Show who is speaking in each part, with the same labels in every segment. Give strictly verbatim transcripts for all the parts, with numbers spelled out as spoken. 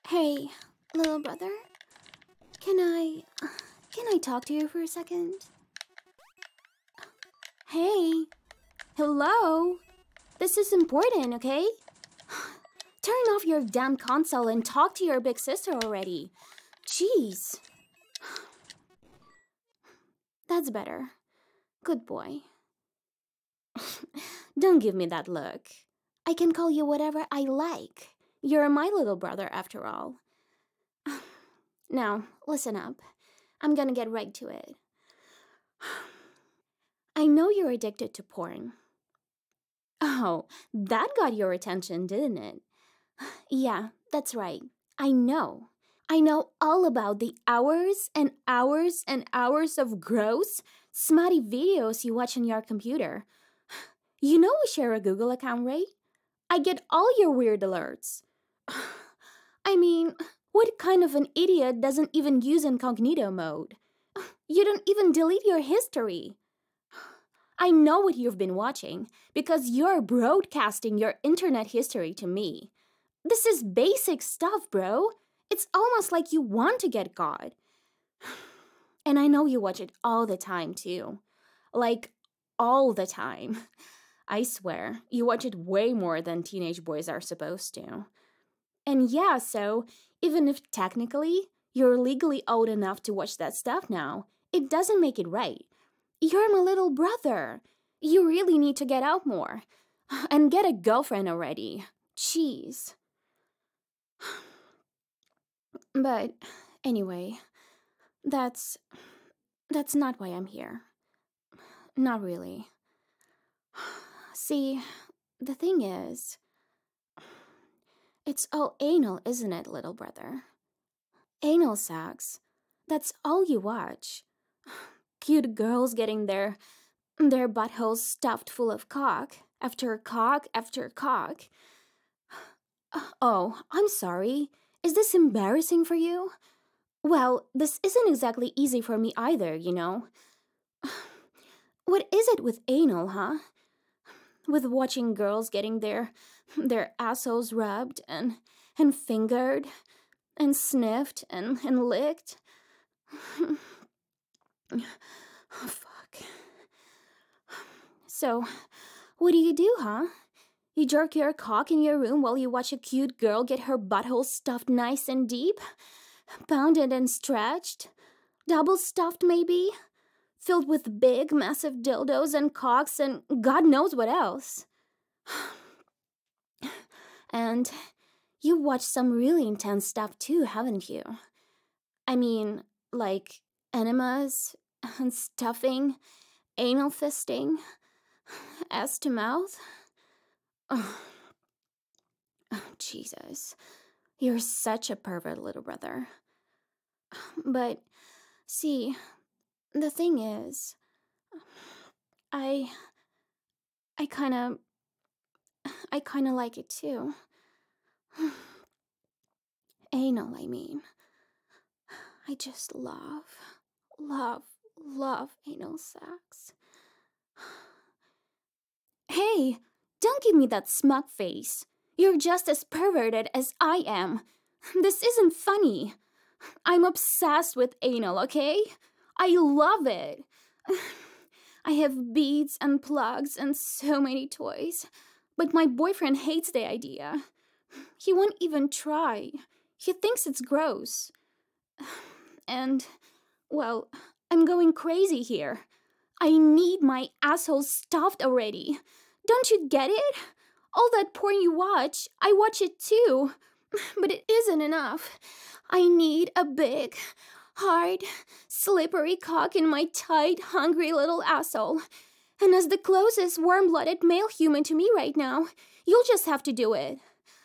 Speaker 1: Hey, little brother, can I can I talk to you for a second? Hey, hello. This is important, okay? Turn off your damn console and talk to your big sister already. Jeez. That's better. Good boy. Don't give me that look. I can call you whatever I like. You're my little brother after all. Now, listen up. I'm gonna get right to it. I know you're addicted to porn. Oh, that got your attention, didn't it? Yeah, that's right. I know. I know all about the hours and hours and hours of gross, smutty videos you watch on your computer. You know we share a Google account, right? I get all your weird alerts. I mean, what kind of an idiot doesn't even use incognito mode? You don't even delete your history. I know what you've been watching because you're broadcasting your internet history to me. This is basic stuff, bro. It's almost like you want to get caught. And I know you watch it all the time, too. Like, all the time. I swear, you watch it way more than teenage boys are supposed to. And yeah, so, even if technically you're legally old enough to watch that stuff now, it doesn't make it right. You're my little brother. You really need to get out more. And get a girlfriend already. Jeez. But anyway, that's that's not why I'm here. Not really. See, the thing is, it's all anal, isn't it, little brother? Anal sex. That's all you watch. Cute girls getting their their buttholes stuffed full of cock after cock after cock. Oh, I'm sorry. Is this embarrassing for you? Well, this isn't exactly easy for me either, you know. What is it with anal, huh? With watching girls getting their their assholes rubbed and and fingered and sniffed and, and licked. Oh, fuck. So, what do you do, huh? You jerk your cock in your room while you watch a cute girl get her butthole stuffed nice and deep? Pounded and stretched? Double stuffed, maybe? Filled with big, massive dildos and cocks and God knows what else. And you watch some really intense stuff too, haven't you? I mean, like enemas and stuffing, anal fisting, ass to mouth. Oh, oh, Jesus. You're such a pervert, little brother. But, see, the thing is, I... I kinda... I kinda like it too. Anal, I mean. I just love, love, love anal sex. Hey, don't give me that smug face. You're just as perverted as I am. This isn't funny. I'm obsessed with anal, okay? I love it. I have beads and plugs and so many toys. But my boyfriend hates the idea. He won't even try. He thinks it's gross. And, well, I'm going crazy here. I need my asshole stuffed already. Don't you get it? All that porn you watch, I watch it too. But it isn't enough. I need a big, hard, slippery cock in my tight, hungry little asshole. And as the closest warm-blooded male human to me right now, you'll just have to do it.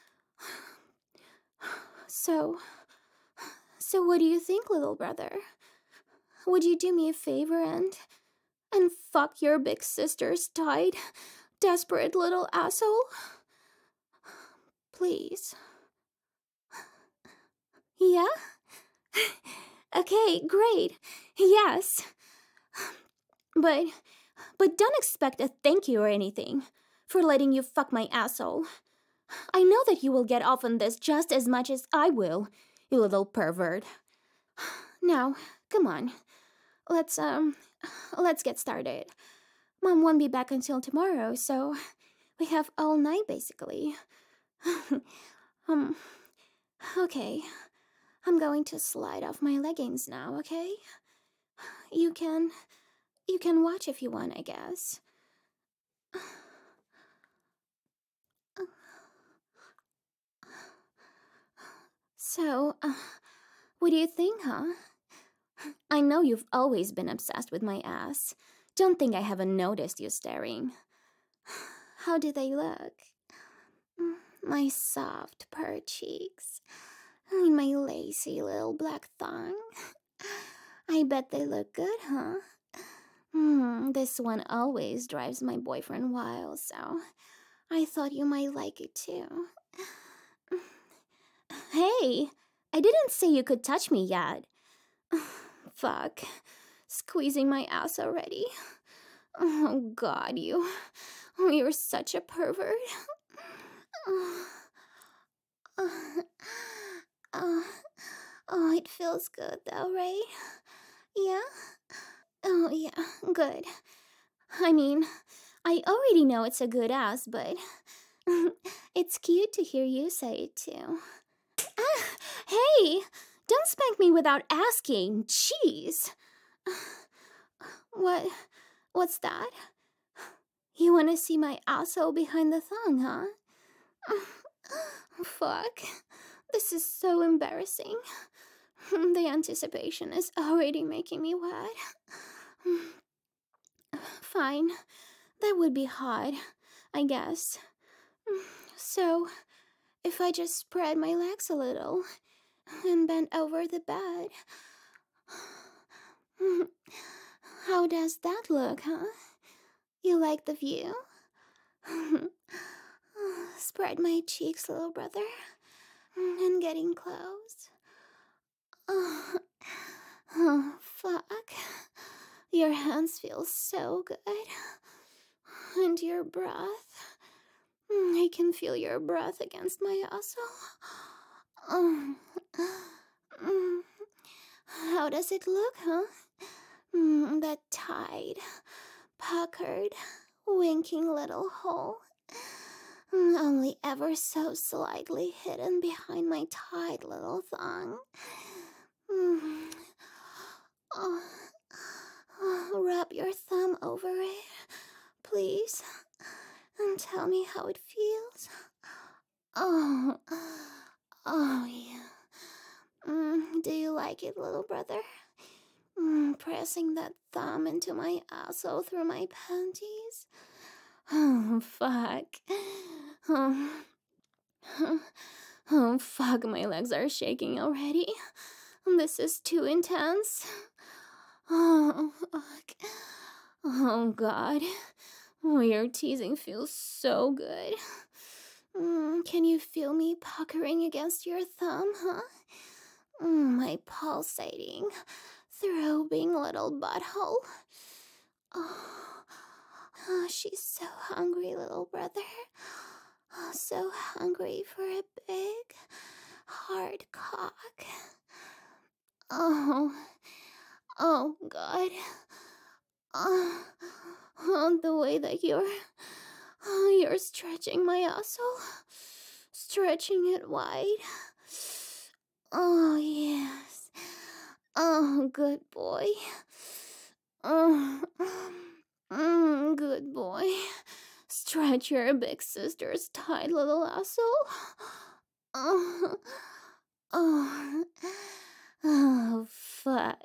Speaker 1: So, so what do you think, little brother? Would you do me a favor and, and fuck your big sister's tight, desperate little asshole? Please. Yeah? Okay, great. Yes. But, but don't expect a thank you or anything for letting you fuck my asshole. I know that you will get off on this just as much as I will, you little pervert. Now, come on. Let's, um, let's get started. Mom won't be back until tomorrow, so we have all night basically. um, okay. I'm going to slide off my leggings now, okay? You can, you can watch if you want, I guess. So, uh, what do you think, huh? I know you've always been obsessed with my ass. Don't think I haven't noticed you staring. How do they look? My soft, purr cheeks. And my lacy little black thong. I bet they look good, huh? Hmm, this one always drives my boyfriend wild, so I thought you might like it too. Hey, I didn't say you could touch me yet. Fuck. Squeezing my ass already. Oh god, you. You're such a pervert. Oh, oh, it feels good though, right? Yeah? Oh, yeah, good. I mean, I already know it's a good ass, but it's cute to hear you say it too. Ah, hey! Don't spank me without asking. Jeez. What? What's that? You want to see my asshole behind the thong, huh? Fuck. This is so embarrassing. The anticipation is already making me wet. Fine. That would be hot, I guess. So, if I just spread my legs a little and bend over the bed. How does that look, huh? You like the view? Spread my cheeks, little brother, and getting close. Oh, oh, fuck. Your hands feel so good. And your breath. I can feel your breath against my asshole. Oh. How does it look, huh? That tight, puckered, winking little hole. Only ever so slightly hidden behind my tight little thong. Oh. Rub your thumb over it, please, and tell me how it feels. Oh, oh yeah. Mm, do you like it, little brother? Mm, pressing that thumb into my asshole through my panties. Oh, fuck. Oh. Oh, fuck, my legs are shaking already. This is too intense. Oh, fuck. Oh, God. Oh, your teasing feels so good. Mm, can you feel me puckering against your thumb, huh? Mm, my pulsating, throbbing little butthole. Oh, oh, she's so hungry, little brother. Oh, so hungry for a big, hard cock. Oh, oh, God. Oh, oh, the way that you're, oh, you're stretching my asshole, stretching it wide. Oh, yes. Oh, good boy. Oh, mm, good boy. Stretch your big sister's tight little asshole. Oh, oh, oh, fuck.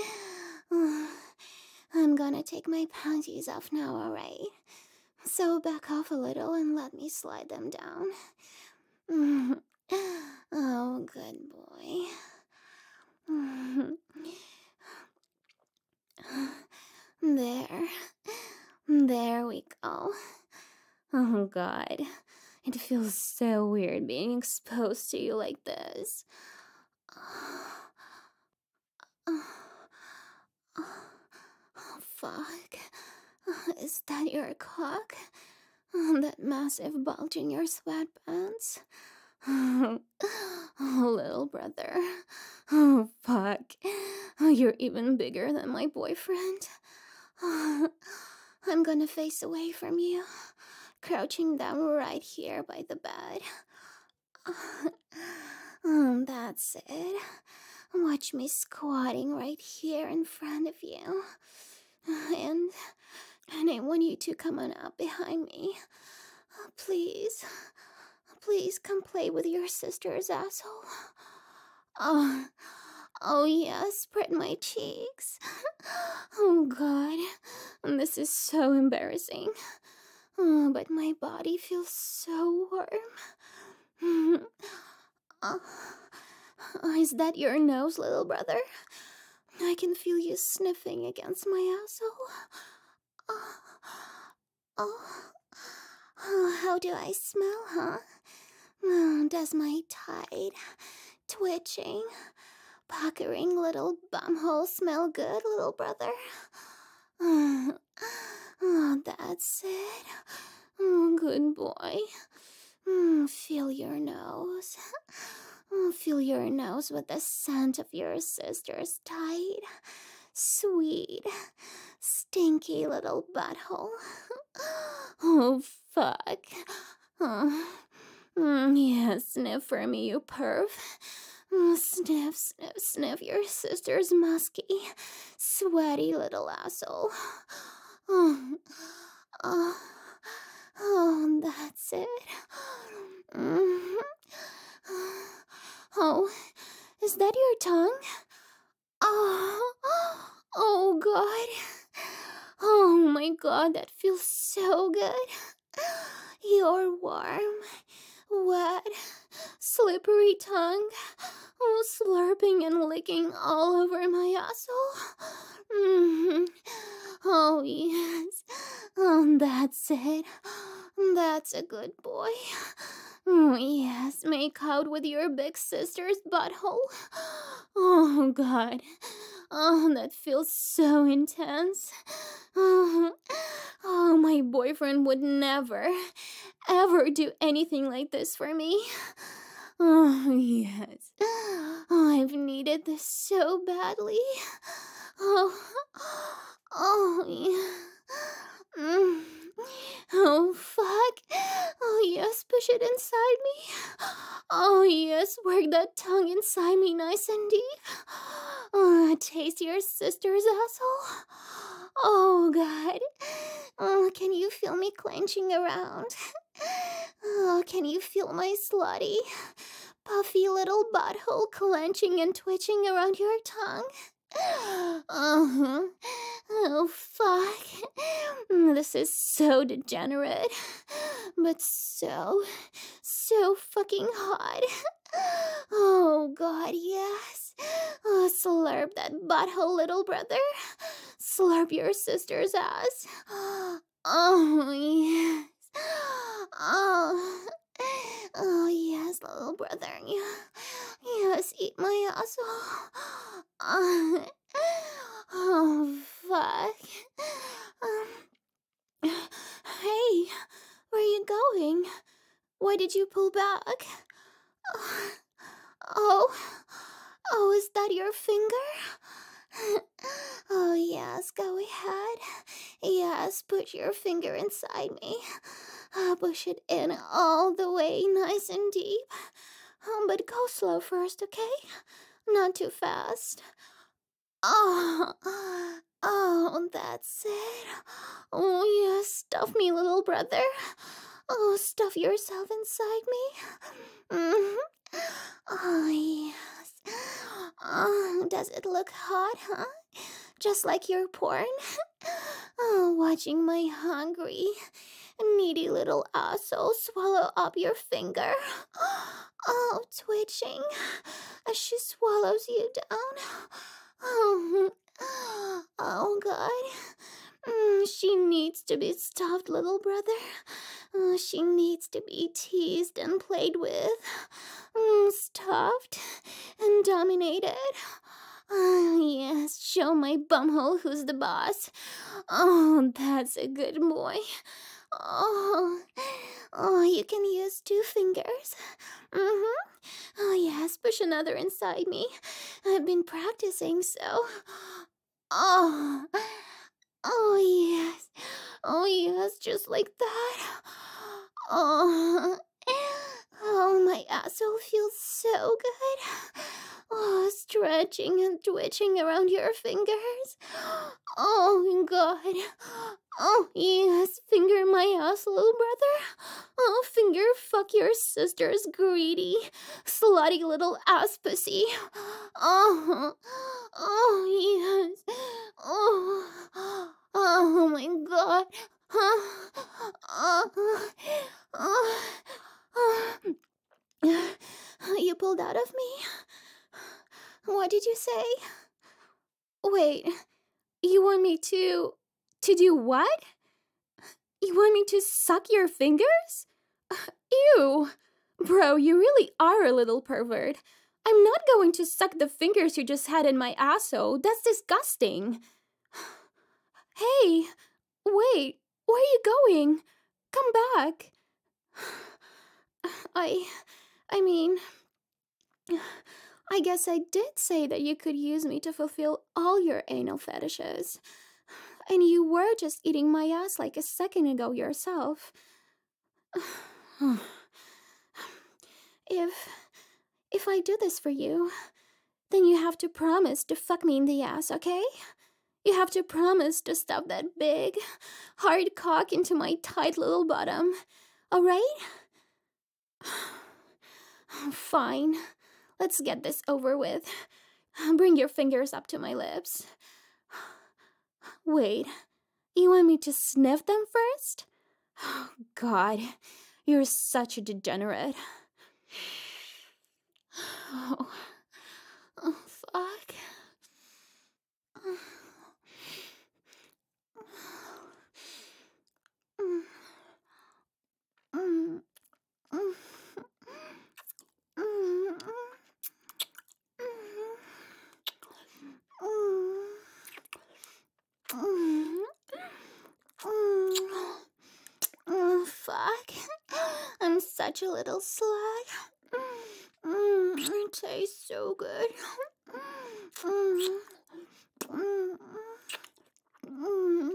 Speaker 1: I'm gonna take my panties off now, alright? So back off a little and let me slide them down. Oh, good boy. There. There we go. Oh, God. It feels so weird being exposed to you like this. Oh, fuck. Is that your cock? Oh, that massive bulge in your sweatpants. Oh, little brother. Oh, fuck. Oh, you're even bigger than my boyfriend. Oh, I'm gonna face away from you, crouching down right here by the bed. Oh, that's it. Watch me squatting right here in front of you. And, and I want you to come on up behind me. Please. Please come play with your sister's asshole. Oh, oh yeah, spread my cheeks. Oh god, this is so embarrassing. Oh, but my body feels so warm. Oh, is that your nose, little brother? I can feel you sniffing against my asshole. Oh, oh, oh how do I smell, huh? Oh, does my tight, twitching, puckering little bumhole smell good, little brother? Oh, oh that's it. Oh, good boy. Oh, feel your nose. Oh, feel your nose with the scent of your sister's tight, sweet, stinky little butthole. Oh, fuck. Oh. Mm, yeah, sniff for me, you perv. Mm, sniff, sniff, sniff your sister's musky, sweaty little asshole. Oh, oh, oh that's it. Mm. Oh, is that your tongue? Oh, oh god. Oh my god, that feels so good. You're warm, wet, slippery tongue, oh, slurping and licking all over my asshole. Mm-hmm. Oh, yes. Oh, that's it. That's a good boy. Oh, yes, make out with your big sister's butthole. Oh, God. Oh, that feels so intense. Oh, oh, my boyfriend would never, ever do anything like this for me. Oh, yes. Oh, I've needed this so badly. Oh, oh, yeah. Mm. Oh, fuck. Oh, yes, push it inside me. Oh, yes, work that tongue inside me nice and deep. Oh, taste your sister's asshole. Oh, God. Oh, can you feel me clenching around? Oh, can you feel my slutty, puffy little butthole clenching and twitching around your tongue? Uh-huh. Oh, fuck. This is so degenerate, but so, so fucking hot. Oh, God, yes. Oh, slurp that butthole, little brother. Slurp your sister's ass. Oh, yes. Oh, oh yes, little brother. Yes, eat my asshole. Oh, oh fuck. Um, hey, where are you going? Why did you pull back? Oh, oh, is that your finger? Oh, yes, go ahead. Yes, put your finger inside me. Uh, push it in all the way, nice and deep. Um, but go slow first, okay? Not too fast. Oh, oh, that's it. Oh, yes, stuff me, little brother. Oh, stuff yourself inside me. Mm-hmm. Oh, yes. Oh, does it look hot, huh? Just like your porn? Oh, watching my hungry, needy little asshole swallow up your finger. Oh, twitching as she swallows you down. Oh, oh God. Mm, she needs to be stuffed, little brother. Oh, she needs to be teased and played with. Mm, stuffed and dominated. Oh, yes, show my bumhole who's the boss. Oh, that's a good boy. Oh, oh, you can use two fingers. Mm-hmm. Oh, yes, push another inside me. I've been practicing, so. Oh, oh, yes. Oh, yes, just like that. Oh, oh, my asshole feels so good. Oh, stretching and twitching around your fingers. Oh, God. Oh, yes, finger my ass, little brother. Oh, finger fuck your sister's greedy, slutty little ass pussy. Oh, oh, yes. Oh, oh my God. Oh, oh, oh, oh. You pulled out of me? What did you say? Wait, you want me to... to do what? You want me to suck your fingers? Ew! Bro, you really are a little pervert. I'm not going to suck the fingers you just had in my asshole. That's disgusting. Hey, wait, where are you going? Come back. I... I mean... I guess I did say that you could use me to fulfill all your anal fetishes. And you were just eating my ass like a second ago yourself. If... if I do this for you, then you have to promise to fuck me in the ass, okay? You have to promise to stuff that big, hard cock into my tight little bottom, alright? Fine. Let's get this over with. Bring your fingers up to my lips. Wait, you want me to sniff them first? Oh, God, you're such a degenerate. Oh, oh fuck. Oh, fuck. I'm such a little slut. Mm, it tastes so good. Mm, mm, mm,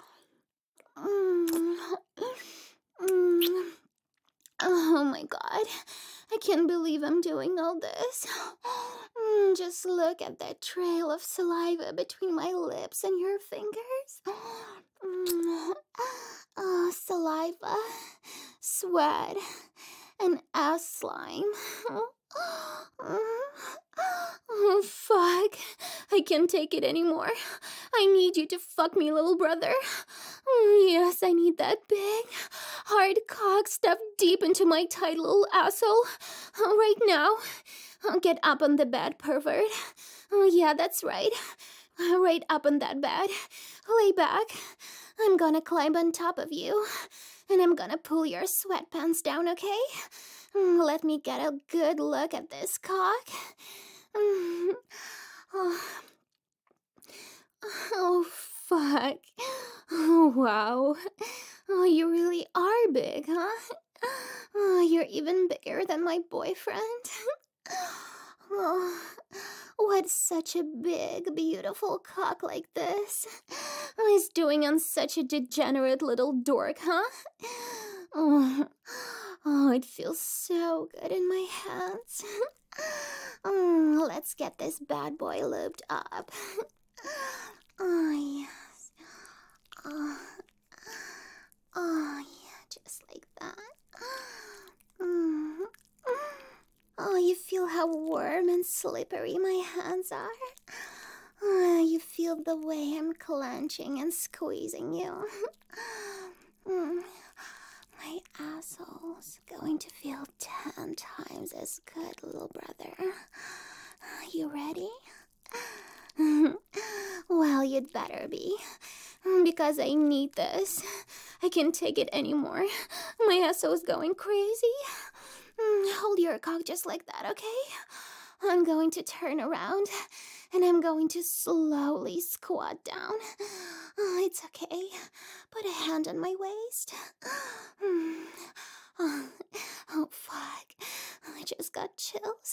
Speaker 1: mm, mm. Oh my God, I can't believe I'm doing all this. Mm, just look at that trail of saliva between my lips and your fingers. Mm. Oh, saliva, sweat, and ass slime. Oh, fuck. I can't take it anymore. I need you to fuck me, little brother. Yes, I need that big, hard cock stuffed deep into my tight little asshole. Right now. Get up on the bed, pervert. Oh, yeah, that's right. Right up on that bed. Lay back. I'm gonna climb on top of you. And I'm gonna pull your sweatpants down, okay? Let me get a good look at this cock. Oh, oh fuck. Oh, wow. Oh, you really are big, huh? Oh, you're even bigger than my boyfriend. Oh, what's such a big, beautiful cock like this is doing on such a degenerate little dork, huh? Oh, oh, it feels so good in my hands. Oh, let's get this bad boy lubed up. Oh, yes. Oh, oh yeah, just like that. Mm. Oh, you feel how warm and slippery my hands are? Oh, you feel the way I'm clenching and squeezing you. Mm. My asshole's going to feel ten times as good, little brother. You ready? Well, you'd better be. Because I need this. I can't take it anymore. My asshole's going crazy. Hold your cock just like that, okay? I'm going to turn around and I'm going to slowly squat down. Oh, it's okay. Put a hand on my waist. Oh, oh, fuck. I just got chills.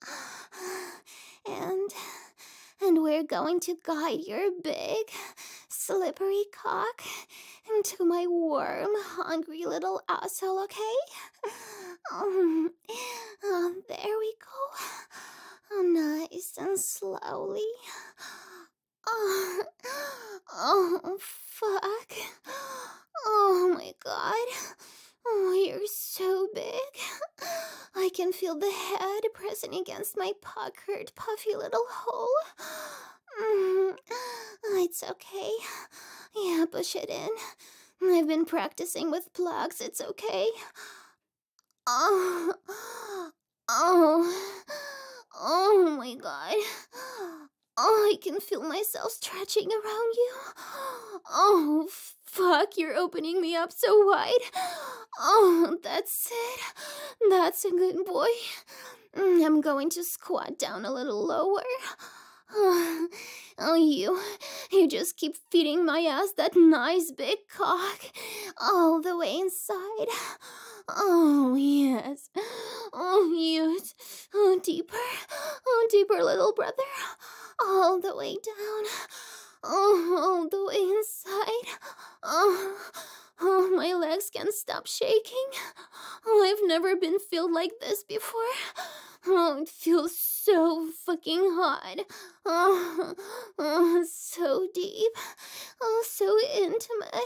Speaker 1: And and we're going to guide your big, slippery cock into my warm, hungry little asshole, okay? Oh, oh, there we go. Oh, nice and slowly. Oh, oh, fuck. Oh my god. Oh, you're so big. I can feel the head pressing against my puckered, puffy little hole. Mm, it's okay. Yeah, push it in. I've been practicing with plugs. It's okay. Oh, oh, oh my god. Oh, I can feel myself stretching around you. Oh, fuck, you're opening me up so wide. Oh, that's it. That's a good boy. I'm going to squat down a little lower. Oh, oh, you, you just keep feeding my ass that nice big cock all the way inside. Oh, yes. Oh, yes. Oh, deeper. Oh, deeper, little brother. All the way down. Oh, all the way inside. Oh, oh, my legs can't stop shaking. Oh, I've never been filled like this before. Oh, it feels so fucking hot. Oh, oh, so deep. Oh, so intimate.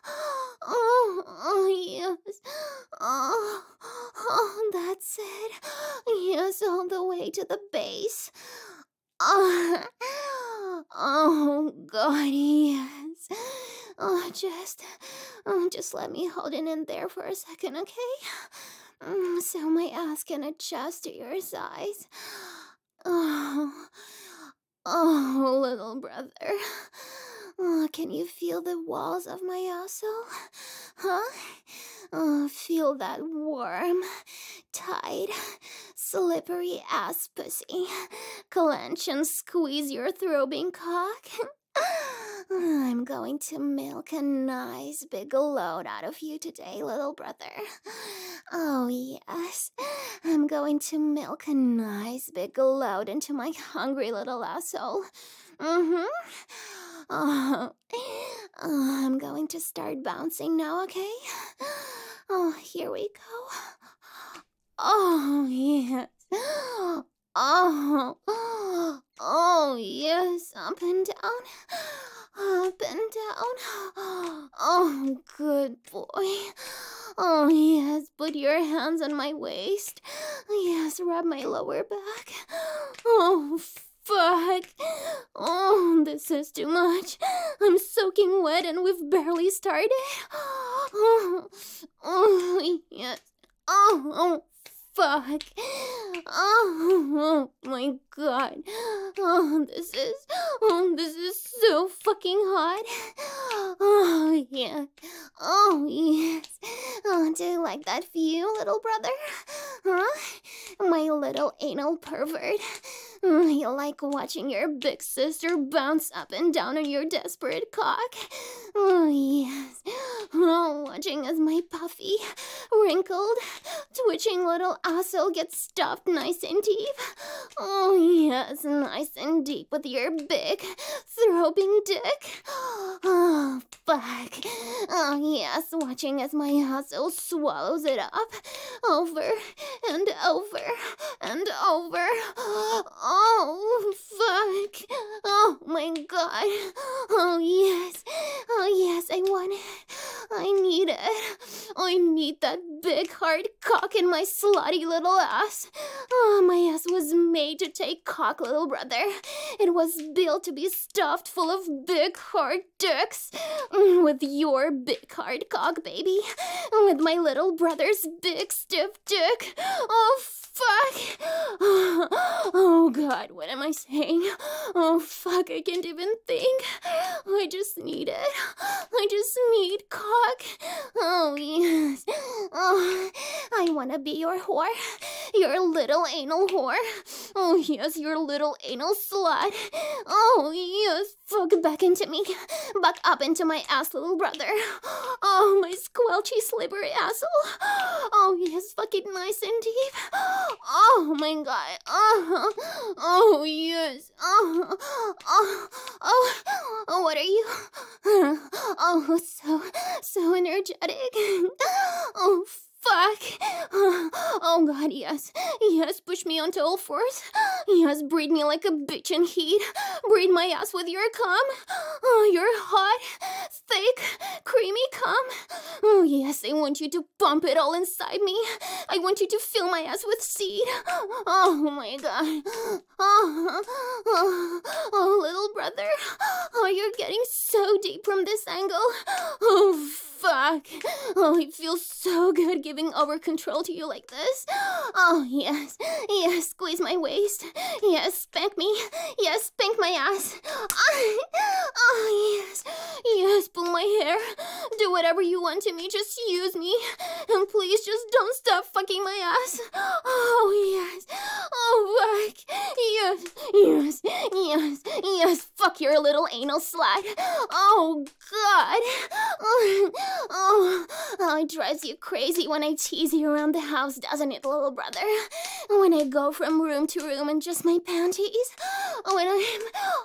Speaker 1: Oh, oh, yes. Oh, oh, that's it. Yes, all the way to the base. Oh, oh, God, yes. Oh, just, oh, just let me hold it in there for a second, okay? Mm, so my ass can adjust to your size. Oh, oh, little brother. Oh, can you feel the walls of my asshole? Huh? Oh, feel that warm, tight, slippery ass pussy. Clench and squeeze your throbbing cock. I'm going to milk a nice big load out of you today, little brother. Oh, yes. I'm going to milk a nice big load into my hungry little asshole. Mm-hmm. Oh, oh, I'm going to start bouncing now, okay? Oh, here we go. Oh, yes. Oh, oh, yes, up and down, up and down. Oh, good boy. Oh, yes, put your hands on my waist. Yes, rub my lower back. Oh, fuck. Oh, this is too much. I'm soaking wet and we've barely started. Oh, oh, yes. Oh, oh. Fuck. Oh, oh my god. Oh, this is, oh, this is so fucking hot. Oh, yeah. Oh, yes. Oh, do you like that view, little brother? Huh? My little anal pervert. You like watching your big sister bounce up and down on your desperate cock? Oh, yes. Oh, watching as my puffy, wrinkled, twitching little asshole gets stuffed nice and deep. Oh, yes, nice and deep with your big, throbbing dick. Oh, fuck. Oh, yes, watching as my asshole swallows it up over and over and over. Oh, fuck. Oh, my God. Oh, yes. Oh, yes, I want it. I need it. I need that big hard cock in my slutty little ass. Oh, my ass was made to take cock, little brother. It was built to be stuffed full of big hard dicks. With your big hard cock, baby. With my little brother's big stiff dick. Oh, fuck. Oh, God, what am I saying? Oh, fuck, I can't even think. I just need it. I just need cock. Oh, yes. Oh, I want to be your whore. You're a little anal whore. Oh, yes, you're a little anal slut. Oh, yes, fuck back into me. Back up into my ass, little brother. Oh, my squelchy, slippery asshole. Oh, yes, fuck it nice and deep. Oh, my God. Oh, oh yes. Oh, oh, oh, oh, what are you? Oh, so, so energetic. Oh, fuck. Oh, God, yes. Yes, push me onto all fours. Yes, breed me like a bitch in heat. Breed my ass with your cum. Oh, your hot, thick, creamy cum. Oh, yes, I want you to pump it all inside me. I want you to fill my ass with seed. Oh, my God. Oh, oh, oh, little brother. Oh, you're getting so deep from this angle. Oh, fuck. Oh, it feels so good giving over control to you like this. Oh, yes. Yes, squeeze my waist. Yes, spank me. Yes, spank my ass. Oh, yes. Yes, pull my hair. Do whatever you want to me. Just use me. And please just don't stop fucking my ass. Oh, yes. Oh, fuck. Yes, yes, yes, yes. Fuck your little anal slut. Oh, God. Oh, oh, oh, it drives you crazy when I tease you around the house, doesn't it, little brother? When I go from room to room in just my panties. When I'm...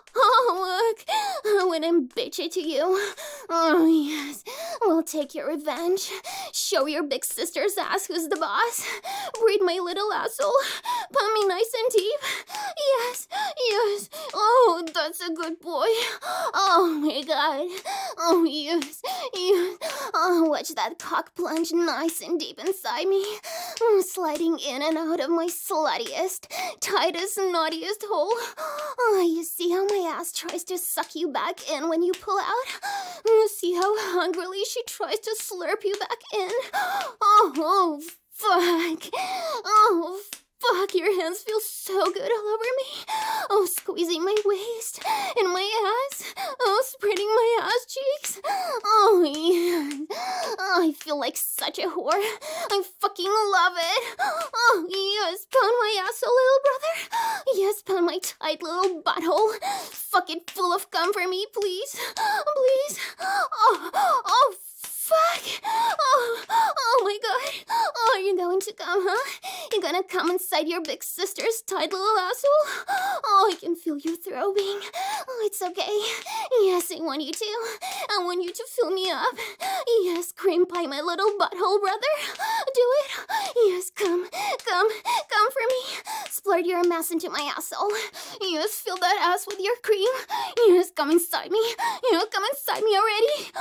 Speaker 1: Oh, look. When I'm bitchy to you. Oh, yes. We'll take your revenge. Show your big sister's ass who's the boss. Breed my little asshole. Pump me nice and deep. Yes, yes. Oh, that's a good boy. Oh, my God. Oh, yes, yes. Oh, watch that cock plunge nice and deep inside me. Mm, sliding in and out of my sluttiest, tightest, naughtiest hole. Oh, you see how my ass tries to suck you back in when you pull out? You see how hungrily she tries to slurp you back in? Oh, oh, fuck. Oh, fuck, your hands feel so good all over me. Oh, squeezing my waist and my ass. Oh, spreading my ass cheeks. Oh, yeah. Oh, I feel like such a whore. I fucking love it. Oh, yes, pound my asshole, little brother. Yes, pound my tight little butthole. Fuck it full of cum for me, please. Please. Oh, oh, fuck! Oh, oh my God! Oh, you're going to come, huh? You're gonna come inside your big sister's tight little asshole? Oh, I can feel you throbbing. Oh, it's okay. Yes, I want you to. I want you to fill me up. Yes, cream pie my little butthole, brother. Do it. Yes, come, come, come for me. Splurt your mass into my asshole. Yes, fill that ass with your cream. Yes, come inside me. Yes, come inside me already.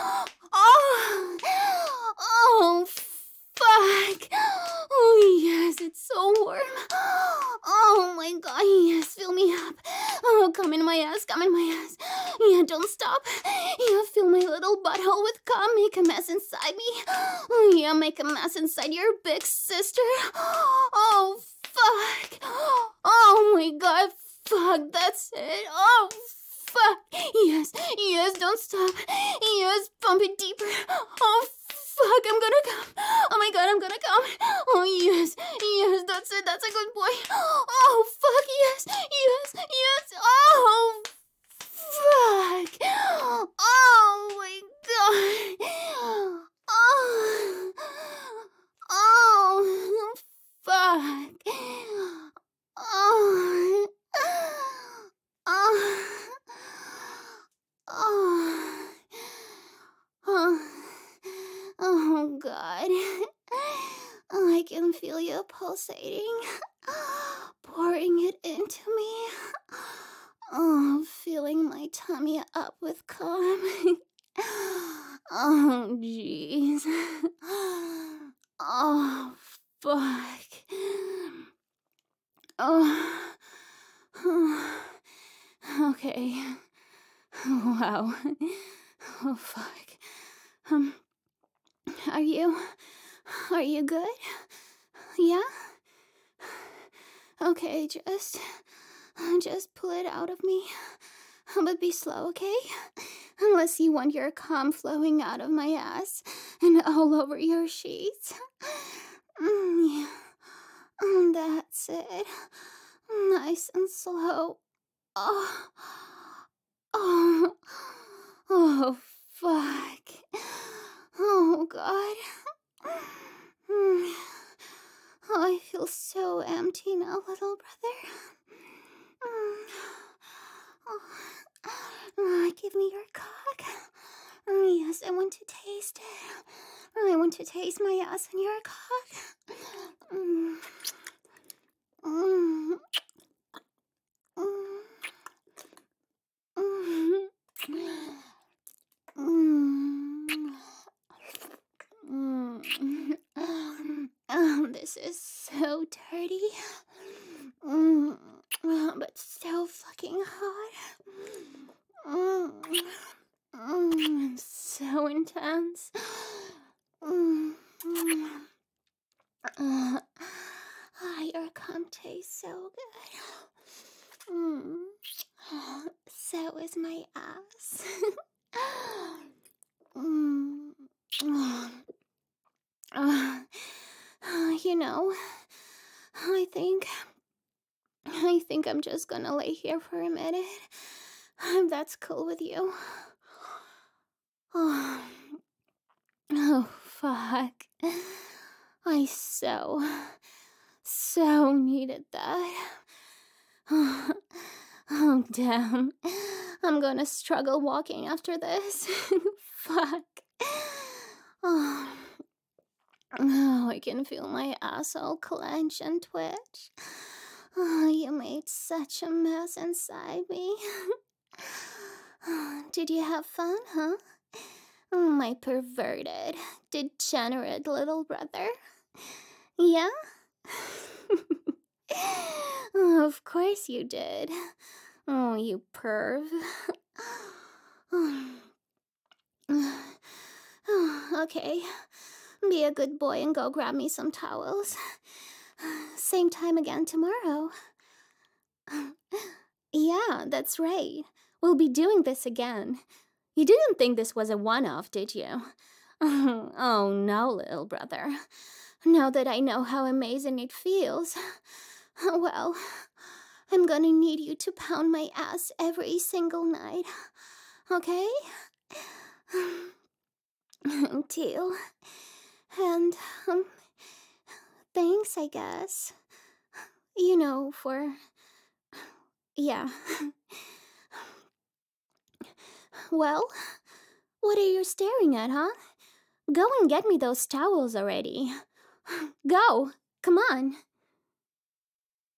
Speaker 1: Oh, oh, fuck. Oh, yes, it's so warm. Oh, my God, yes, fill me up. Oh, come in my ass, come in my ass. Yeah, don't stop. Yeah, fill my little butthole with cum, make a mess inside me. Oh, yeah, make a mess inside your big sister. Oh, fuck. Oh, my God, fuck, that's it. Oh, fuck. Yes, yes, don't stop. Yes, pump it deeper. Oh, fuck, I'm gonna come. Oh my God, I'm gonna come. Oh, yes, yes, that's it. That's a good boy. Oh, fuck, yes, yes, yes. Oh, fuck. Oh, my God. Oh, oh, fuck. Oh, oh. Oh, oh, oh, God. Oh, I can feel you pulsating, pouring it into me. Oh, filling my tummy up with cum. Oh, jeez. Oh, fuck. Oh, oh. Okay. Wow. Oh, fuck. Um, are you, are you good? Yeah? Okay, just, just pull it out of me. But be slow, okay? Unless you want your cum flowing out of my ass and all over your sheets. Mm, yeah. Mm, that, it. Nice and slow. Oh. Oh. Oh, fuck. Oh, God. Oh, I feel so empty now, little brother. Oh, give me your cock. Oh, yes, I want to taste it. I want to taste my ass in your cock. Mm. Mm. Mm. Mm. Mm. Um, this is so dirty. Mm. But so fucking hot. Mm. Mm. So intense. Mm. Uh, your cum tastes so good. Mm. So is my ass. mm. Uh, you know, I think, I think I'm just gonna lay here for a minute. If that's cool with you. Oh, oh fuck. I so, so needed that. Oh, damn. I'm gonna struggle walking after this. Fuck. Oh. Oh, I can feel my asshole clench and twitch. Oh, you made such a mess inside me. Did you have fun, huh? My perverted, degenerate little brother. Yeah? Oh, of course you did. Oh, you perv. Okay, be a good boy and go grab me some towels. Same time again tomorrow. Yeah, that's right. We'll be doing this again. You didn't think this was a one-off, did you? Oh no, little brother. Now that I know how amazing it feels, well, I'm gonna need you to pound my ass every single night, okay? Deal. And, um, thanks, I guess. You know, for... yeah. Well, what are you staring at, huh? Go and get me those towels already. Go! Come on!